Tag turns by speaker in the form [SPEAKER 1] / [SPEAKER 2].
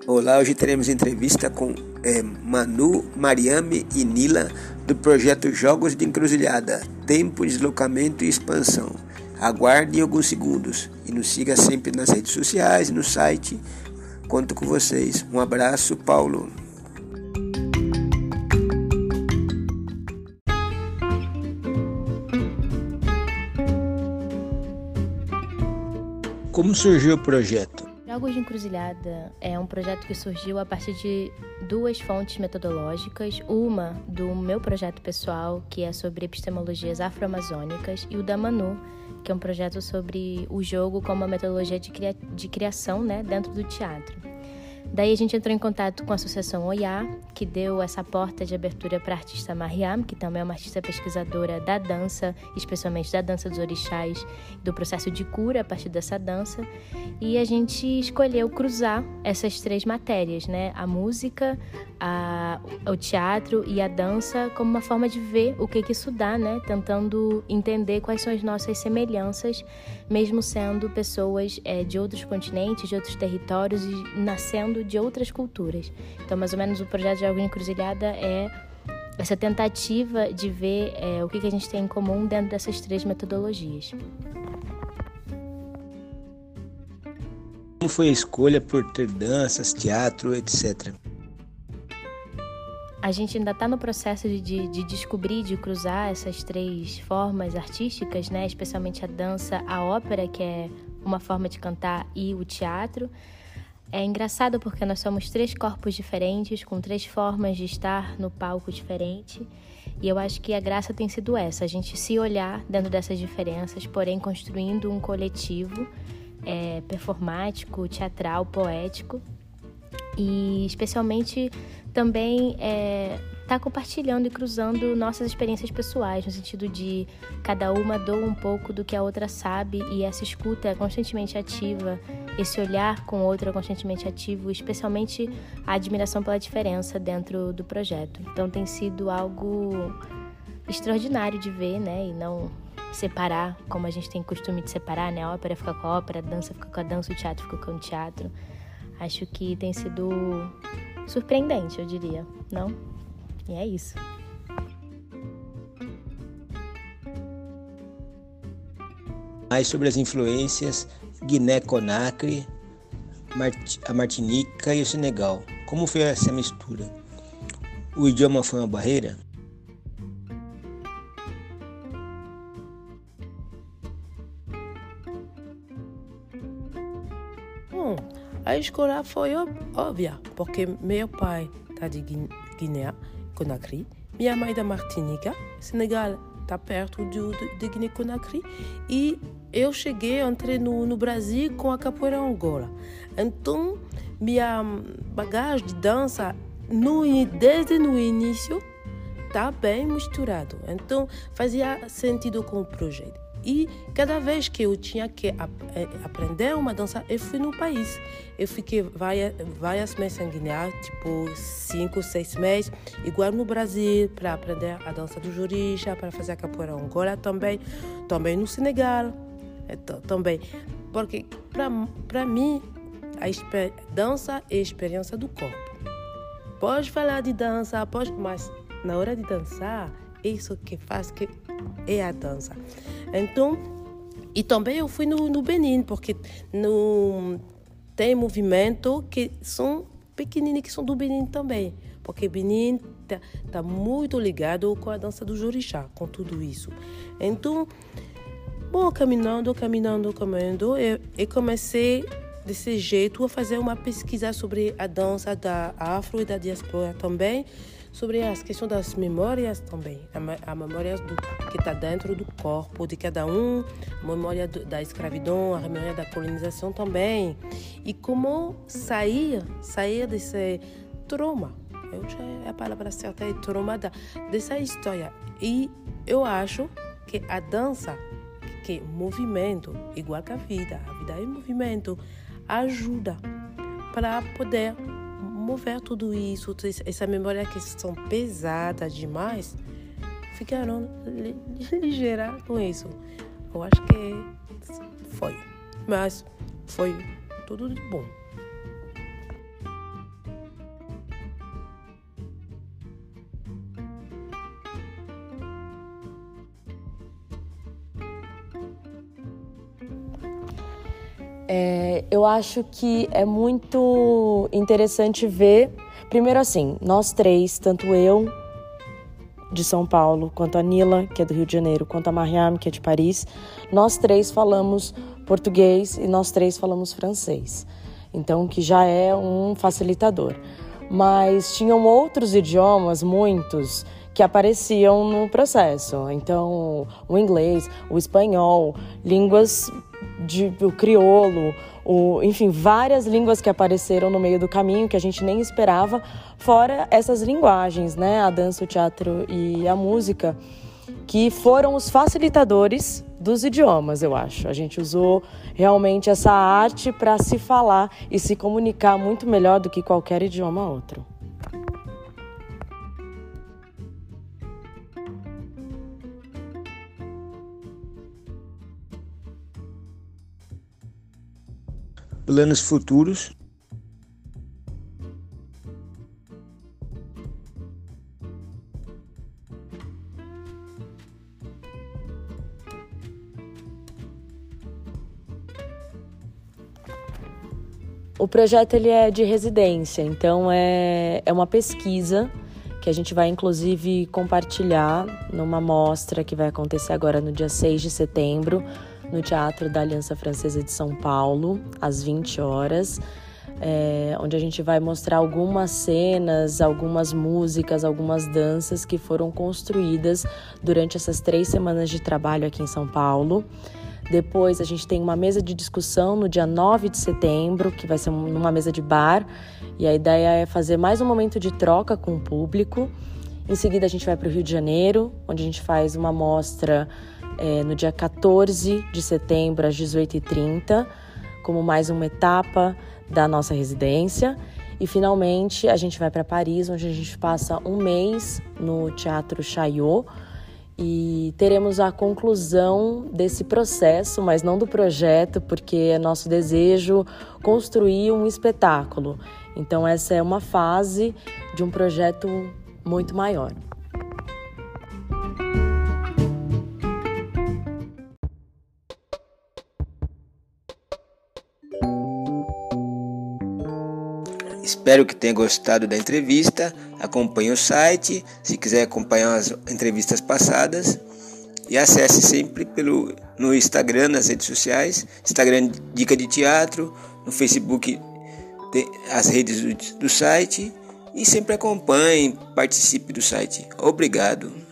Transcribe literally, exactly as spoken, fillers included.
[SPEAKER 1] Olá, hoje teremos entrevista com é, Manu, Mariame e Nila do projeto Jogos de Encruzilhada, Tempo, Deslocamento e Expansão. Aguarde alguns segundos e nos siga sempre nas redes sociais e no site. Conto com vocês. Um abraço, Paulo. Como surgiu o projeto?
[SPEAKER 2] Jogos de Encruzilhada é um projeto que surgiu a partir de duas fontes metodológicas, uma do meu projeto pessoal, que é sobre epistemologias afro-amazônicas, e o da Manu, que é um projeto sobre o jogo como uma metodologia de, cria- de criação, né, dentro do teatro. Daí a gente entrou em contato com a Associação Oiá, que deu essa porta de abertura para a artista Mariam, que também é uma artista pesquisadora da dança, especialmente da dança dos orixás, do processo de cura a partir dessa dança. E a gente escolheu cruzar essas três matérias, né? A música, a, o teatro e a dança, como uma forma de ver o que, que isso dá, né? Tentando entender quais são as nossas semelhanças, mesmo sendo pessoas é, de outros continentes, de outros territórios e nascendo de outras culturas. Então, mais ou menos, o projeto Jogos de Encruzilhada é essa tentativa de ver é, o que, que a gente tem em comum dentro dessas três metodologias.
[SPEAKER 1] Como foi a escolha por ter danças, teatro, etcétera?
[SPEAKER 2] A gente ainda está no processo de, de, de descobrir, de cruzar essas três formas artísticas, né? Especialmente a dança, a ópera, que é uma forma de cantar, e o teatro. É engraçado porque nós somos três corpos diferentes, com três formas de estar no palco diferente. E eu acho que a graça tem sido essa, a gente se olhar dentro dessas diferenças, porém construindo um coletivo é, performático, teatral, poético. E especialmente também é, tá compartilhando e cruzando nossas experiências pessoais, no sentido de cada uma doa um pouco do que a outra sabe, e essa escuta é constantemente ativa, esse olhar com o outro é constantemente ativo, especialmente a admiração pela diferença dentro do projeto. Então tem sido algo extraordinário de ver, né, e não separar, como a gente tem costume de separar, né, a ópera fica com a ópera, a dança fica com a dança, o teatro fica com o teatro. Acho que tem sido surpreendente, eu diria, não? E é isso.
[SPEAKER 1] Mais sobre as influências Guiné-Conakry, a Martinica e o Senegal. Como foi essa mistura? O idioma foi uma barreira?
[SPEAKER 3] Bom, a escolha foi óbvia, porque meu pai está de Guiné, Conakry, minha mãe da Martinica, Senegal está perto de, de, de Guiné-Conakry, e eu cheguei, entrei no, no Brasil com a capoeira Angola. Então, minha bagagem de dança, no, desde no início, está bem misturado. Então, fazia sentido com o projeto. E cada vez que eu tinha que ap- aprender uma dança, eu fui no país. Eu fiquei várias, várias meses em Guiné, tipo cinco, seis meses, igual no Brasil, para aprender a dança do Joricha, para fazer a capoeira Angola também, também no Senegal, então, também. Porque, para mim, a exper- dança é a experiência do corpo. Pode falar de dança, pode, mas na hora de dançar, isso que faz que é a dança. Então, e também eu fui no, no Benin, porque no, tem movimentos que são pequeninos, que são do Benin também. Porque Benin está tá muito ligado com a dança do Jorixá, com tudo isso. Então, bom, caminhando, caminhando, caminhando, eu, eu comecei desse jeito a fazer uma pesquisa sobre a dança da afro e da diáspora também, sobre as questões das memórias também, a, a memória do, que está dentro do corpo de cada um, a memória do, da escravidão, a memória da colonização também, e como sair, sair desse trauma, eu já é a palavra certa, é trauma da, dessa história. E eu acho que a dança, que é movimento, igual que a vida, a vida é movimento, ajuda para poder mover tudo isso, essa memória que são pesadas demais, ficaram ligeiras com isso. Eu acho que foi, mas foi tudo de bom.
[SPEAKER 4] É, eu acho que é muito interessante ver, primeiro assim, nós três, tanto eu de São Paulo, quanto a Nila, que é do Rio de Janeiro, quanto a Mariam, que é de Paris, nós três falamos português e nós três falamos francês. Então, que já é um facilitador. Mas tinham outros idiomas, muitos, que apareciam no processo. Então, o inglês, o espanhol, línguas de, do crioulo, o, enfim, várias línguas que apareceram no meio do caminho que a gente nem esperava, fora essas linguagens, né? A dança, o teatro e a música, que foram os facilitadores dos idiomas, eu acho. A gente usou realmente essa arte para se falar e se comunicar muito melhor do que qualquer idioma outro.
[SPEAKER 1] Planos futuros.
[SPEAKER 4] O projeto ele é de residência, então é, é uma pesquisa que a gente vai inclusive compartilhar numa mostra que vai acontecer agora no dia seis de setembro, no Teatro da Aliança Francesa de São Paulo, às vinte horas, é, onde a gente vai mostrar algumas cenas, algumas músicas, algumas danças que foram construídas durante essas três semanas de trabalho aqui em São Paulo. Depois a gente tem uma mesa de discussão no dia nove de setembro, que vai ser numa mesa de bar, e a ideia é fazer mais um momento de troca com o público. Em seguida a gente vai para o Rio de Janeiro, onde a gente faz uma mostra é, no dia quatorze de setembro, às dezoito e trinta, como mais uma etapa da nossa residência. E finalmente a gente vai para Paris, onde a gente passa um mês no Teatro Chaillot, e teremos a conclusão desse processo, mas não do projeto, porque é nosso desejo construir um espetáculo. Então essa é uma fase de um projeto muito maior.
[SPEAKER 1] Espero que tenha gostado da entrevista. Acompanhe o site, se quiser acompanhar as entrevistas passadas. E acesse sempre pelo, no Instagram, nas redes sociais. Instagram Dica de Teatro, no Facebook as redes do, do site. E sempre acompanhe, participe do site. Obrigado.